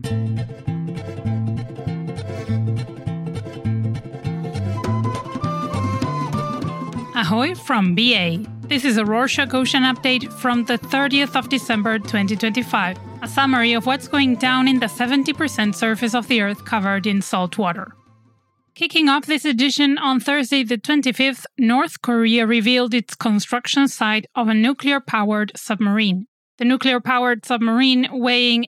Ahoy from BA. This is a Rorschach Ocean update from the 30th of December 2025, a summary of what's going down in the 70% surface of the Earth covered in salt water. Kicking off this edition on Thursday the 25th, North Korea revealed its construction site of a nuclear-powered submarine. The nuclear-powered submarine, weighing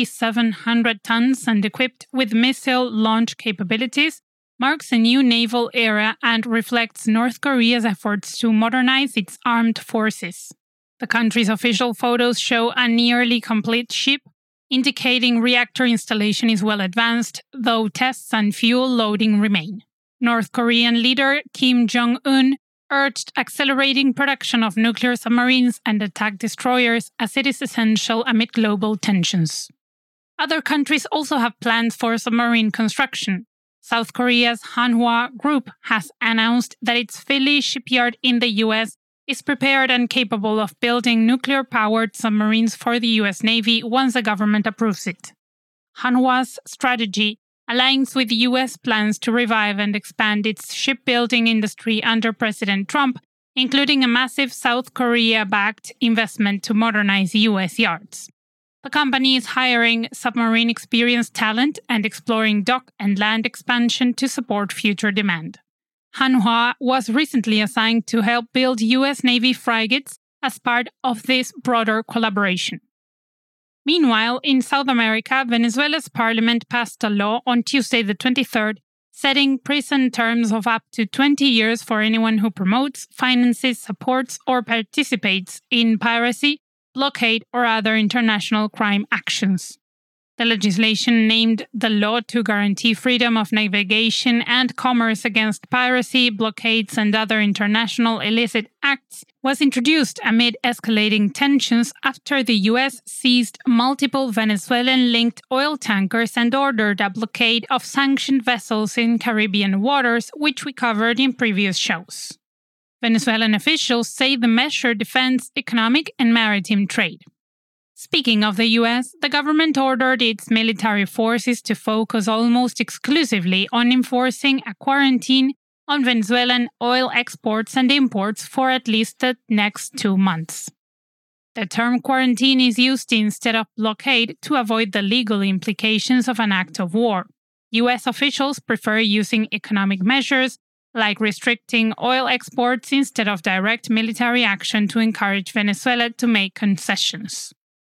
8,700 tons and equipped with missile launch capabilities, marks a new naval era and reflects North Korea's efforts to modernize its armed forces. The country's official photos show a nearly complete ship, indicating reactor installation is well advanced, though tests and fuel loading remain. North Korean leader Kim Jong-un urged accelerating production of nuclear submarines and attack destroyers as it is essential amid global tensions. Other countries also have plans for submarine construction. South Korea's Hanwha Group has announced that its Philly shipyard in the US is prepared and capable of building nuclear-powered submarines for the US Navy once the government approves it. Hanwha's strategy aligns with US plans to revive and expand its shipbuilding industry under President Trump, including a massive South Korea-backed investment to modernize US yards. The company is hiring submarine experienced talent and exploring dock and land expansion to support future demand. Hanwha was recently assigned to help build US Navy frigates as part of this broader collaboration. Meanwhile, in South America, Venezuela's parliament passed a law on Tuesday the 23rd, setting prison terms of up to 20 years for anyone who promotes, finances, supports, or participates in piracy, blockade, or other international crime actions. The legislation, named the Law to Guarantee Freedom of Navigation and Commerce Against Piracy, Blockades, and Other International Illicit Acts, was introduced amid escalating tensions after the US seized multiple Venezuelan-linked oil tankers and ordered a blockade of sanctioned vessels in Caribbean waters, which we covered in previous shows. Venezuelan officials say the measure defends economic and maritime trade. Speaking of the US, the government ordered its military forces to focus almost exclusively on enforcing a quarantine on Venezuelan oil exports and imports for at least the next 2 months. The term quarantine is used instead of blockade to avoid the legal implications of an act of war. US officials prefer using economic measures like restricting oil exports instead of direct military action to encourage Venezuela to make concessions.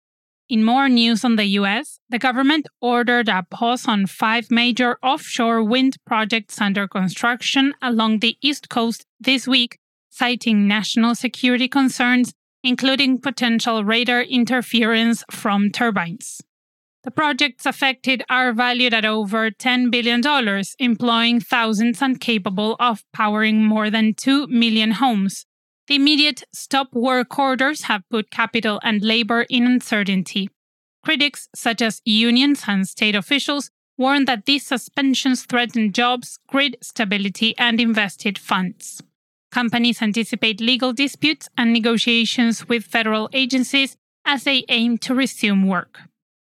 In more news on the US, the government ordered a pause on 5 major offshore wind projects under construction along the East Coast this week, citing national security concerns, including potential radar interference from turbines. The projects affected are valued at over $10 billion, employing thousands and capable of powering more than 2 million homes. The immediate stop work orders have put capital and labor in uncertainty. Critics, such as unions and state officials, warn that these suspensions threaten jobs, grid stability, and invested funds. Companies anticipate legal disputes and negotiations with federal agencies as they aim to resume work.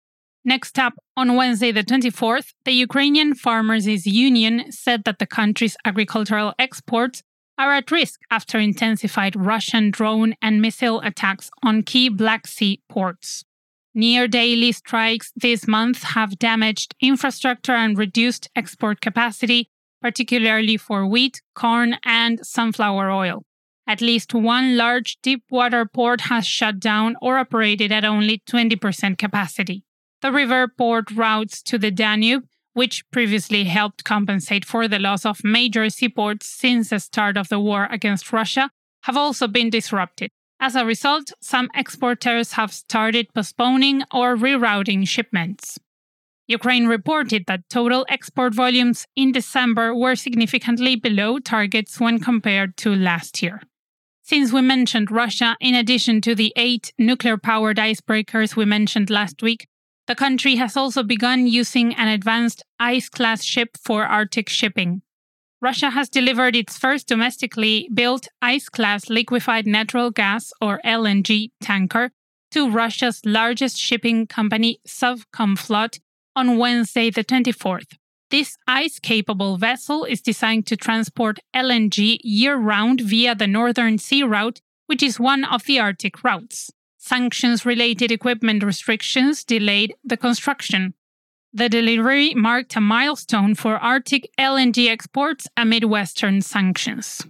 Next up, on Wednesday the 24th, the Ukrainian Farmers' Union said that the country's agricultural exports are at risk after intensified Russian drone and missile attacks on key Black Sea ports. Near-daily strikes this month have damaged infrastructure and reduced export capacity, particularly for wheat, corn, and sunflower oil. At least one large deep-water port has shut down or operated at only 20% capacity. The river port routes to the Danube, which previously helped compensate for the loss of major seaports since the start of the war against Russia, have also been disrupted. As a result, some exporters have started postponing or rerouting shipments. Ukraine reported that total export volumes in December were significantly below targets when compared to last year. Since we mentioned Russia, in addition to the 8 nuclear-powered icebreakers we mentioned last week, the country has also begun using an advanced ice-class ship for Arctic shipping. Russia has delivered its first domestically built ice-class liquefied natural gas, or LNG, tanker to Russia's largest shipping company, Sovcomflot, on Wednesday the 24th. This ice-capable vessel is designed to transport LNG year-round via the Northern Sea Route, which is one of the Arctic routes. Sanctions-related equipment restrictions delayed the construction. The delivery marked a milestone for Arctic LNG exports amid Western sanctions.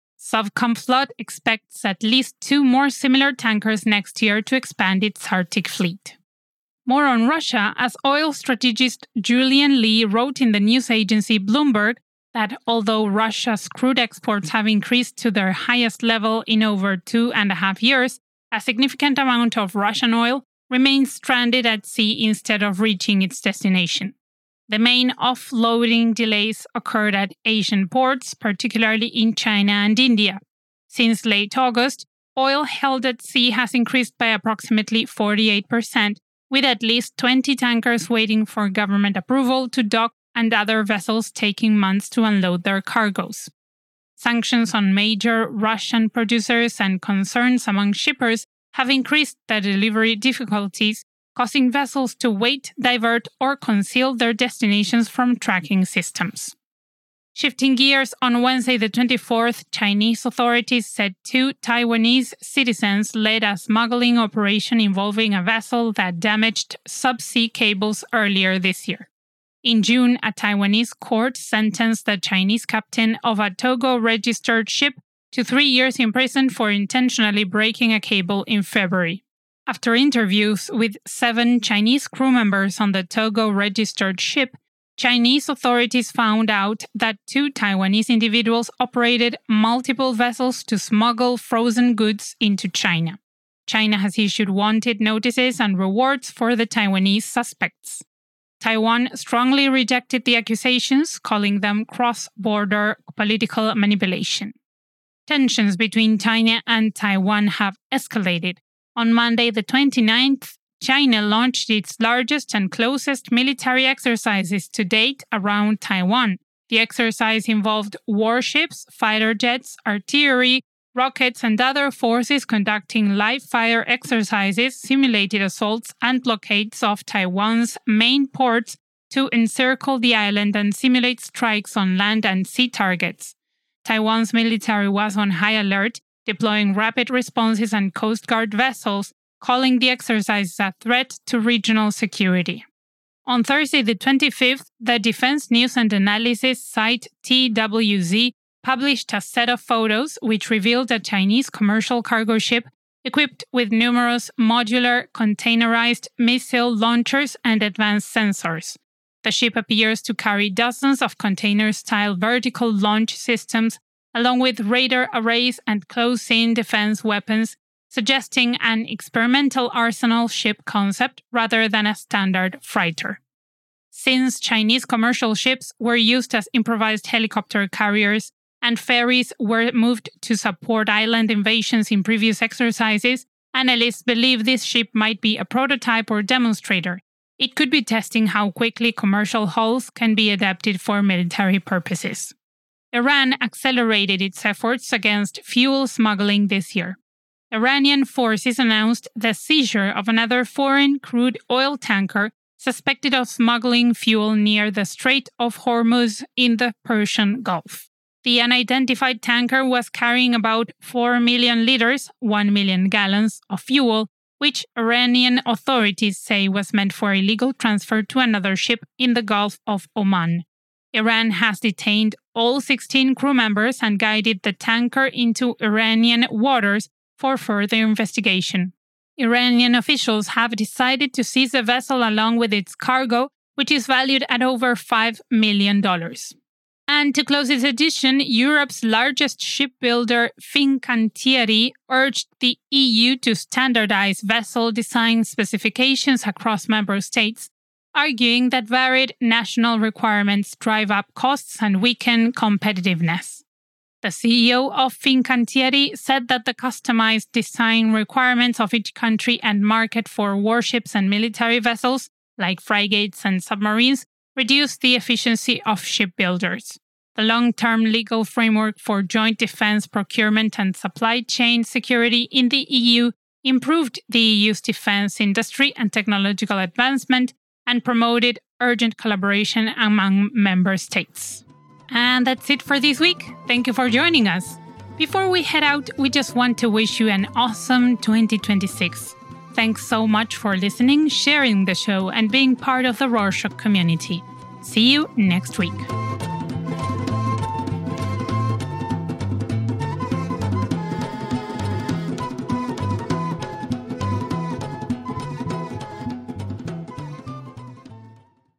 Sovcomflot expects at least 2 more similar tankers next year to expand its Arctic fleet. More on Russia, as oil strategist Julian Lee wrote in the news agency Bloomberg that although Russia's crude exports have increased to their highest level in over 2.5 years, a significant amount of Russian oil remains stranded at sea instead of reaching its destination. The main offloading delays occurred at Asian ports, particularly in China and India. Since late August, oil held at sea has increased by approximately 48%, with at least 20 tankers waiting for government approval to dock and other vessels taking months to unload their cargoes. Sanctions on major Russian producers and concerns among shippers have increased the delivery difficulties, causing vessels to wait, divert, or conceal their destinations from tracking systems. Shifting gears, on Wednesday the 24th, Chinese authorities said 2 Taiwanese citizens led a smuggling operation involving a vessel that damaged subsea cables earlier this year. In June, a Taiwanese court sentenced the Chinese captain of a Togo-registered ship to 3 years in prison for intentionally breaking a cable in February. After interviews with 7 Chinese crew members on the Togo-registered ship, Chinese authorities found out that 2 Taiwanese individuals operated multiple vessels to smuggle frozen goods into China. China has issued wanted notices and rewards for the Taiwanese suspects. Taiwan strongly rejected the accusations, calling them cross-border political manipulation. Tensions between China and Taiwan have escalated. On Monday the 29th, China launched its largest and closest military exercises to date around Taiwan. The exercise involved warships, fighter jets, artillery, rockets, and other forces conducting live-fire exercises, simulated assaults, and blockades of Taiwan's main ports to encircle the island and simulate strikes on land and sea targets. Taiwan's military was on high alert, deploying rapid responses and Coast Guard vessels, calling the exercise a threat to regional security. On Thursday the 25th, the defense news and analysis site TWZ published a set of photos which revealed a Chinese commercial cargo ship equipped with numerous modular, containerized missile launchers and advanced sensors. The ship appears to carry dozens of container-style vertical launch systems, along with radar arrays and close-in defense weapons, suggesting an experimental arsenal ship concept rather than a standard freighter. Since Chinese commercial ships were used as improvised helicopter carriers and ferries were moved to support island invasions in previous exercises, analysts believe this ship might be a prototype or demonstrator. It could be testing how quickly commercial hulls can be adapted for military purposes. Iran accelerated its efforts against fuel smuggling this year. Iranian forces announced the seizure of another foreign crude oil tanker suspected of smuggling fuel near the Strait of Hormuz in the Persian Gulf. The unidentified tanker was carrying about 4 million liters, 1 million gallons, of fuel, which Iranian authorities say was meant for illegal transfer to another ship in the Gulf of Oman. Iran has detained all 16 crew members and guided the tanker into Iranian waters for further investigation. Iranian officials have decided to seize the vessel along with its cargo, which is valued at over $5 million. And to close this edition, Europe's largest shipbuilder, Fincantieri, urged the EU to standardize vessel design specifications across member states, arguing that varied national requirements drive up costs and weaken competitiveness. The CEO of Fincantieri said that the customized design requirements of each country and market for warships and military vessels, like frigates and submarines, reduce the efficiency of shipbuilders. The long-term legal framework for joint defense procurement and supply chain security in the EU improved the EU's defense industry and technological advancement and promoted urgent collaboration among member states. And that's it for this week. Thank you for joining us. Before we head out, we just want to wish you an awesome 2026. Thanks so much for listening, sharing the show, and being part of the Rorschach community. See you next week.